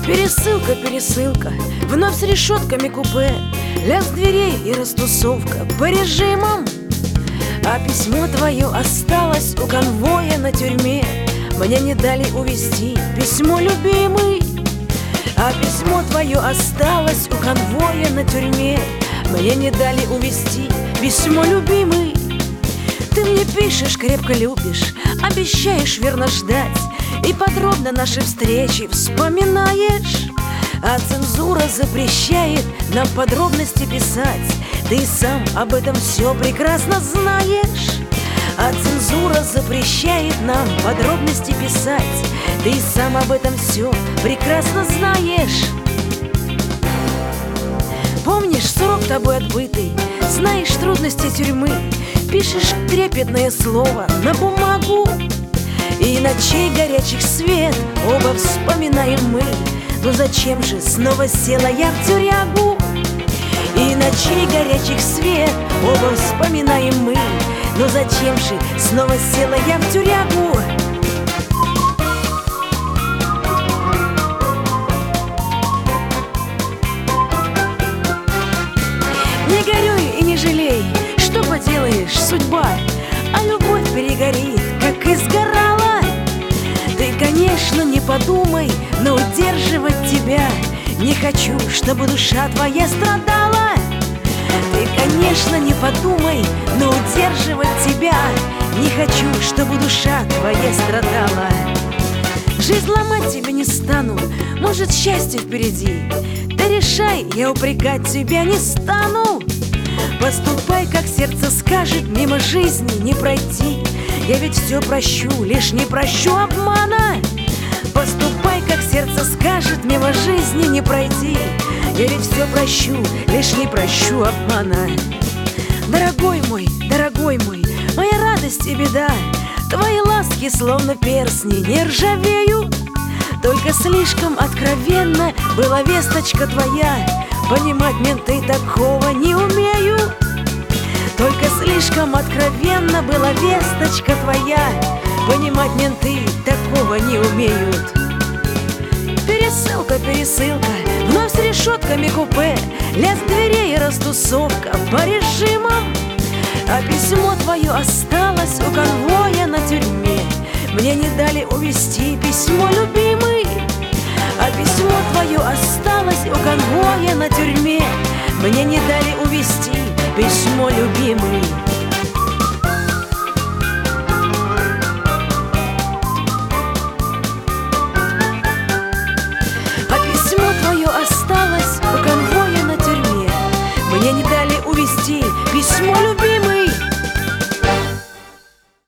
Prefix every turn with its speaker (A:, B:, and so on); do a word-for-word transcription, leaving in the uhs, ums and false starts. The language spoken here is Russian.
A: Пересылка, пересылка, вновь с решетками купе, лязг дверей и растусовка по режимам. А письмо твое осталось у конвоя на тюрьме. Мне не дали увезти письмо, любимый. А письмо твое осталось у конвоя на тюрьме. Мне не дали увезти письмо, любимый. Ты мне пишешь, крепко любишь, обещаешь верно ждать, и подробно наши встречи вспоминаешь. А цензура запрещает нам подробности писать. Ты сам об этом все прекрасно знаешь. А цензура запрещает нам подробности писать. Ты сам об этом все прекрасно знаешь. Помнишь срок тобой отбытый, знаешь трудности тюрьмы, пишешь трепетное слово на бумагу. И ночей горячих свет оба вспоминаем мы. Ну зачем же снова села я в тюрягу? И ночей горячих свет оба вспоминаем мы. Но зачем же снова села я в тюрягу? Не горюй и не жалей, что поделаешь, судьба, а любовь перегорит, как и сгорала. Ты, конечно, не подумай, но удерживать тебя не хочу, чтобы душа твоя страдала. Ты, конечно, не подумай, но удерживать тебя не хочу, чтобы душа твоя страдала. Жизнь ломать тебя не стану, может, счастье впереди. Ты решай, я упрекать тебя не стану. Поступай, как сердце скажет, мимо жизни не пройти. Я ведь все прощу, лишь не прощу обмана. Поступай, как сердце скажет, мимо жизни не пройти. Я ведь все прощу, лишь не прощу обмана. Дорогой мой, дорогой мой, моя радость и беда, твои ласки словно перстни не ржавеют. Только слишком откровенно была весточка твоя, понимать менты такого не умеют. Только слишком откровенно была весточка твоя, понимать менты такого не умеют. Пересылка, пересылка, вновь с решетками купе, лязг дверей и растусовка по режимам. А письмо твое осталось у конвоя на тюрьме. Мне не дали увезти письмо, любимый. А письмо твое осталось у конвоя на тюрьме. Мне не дали увезти письмо, любимый.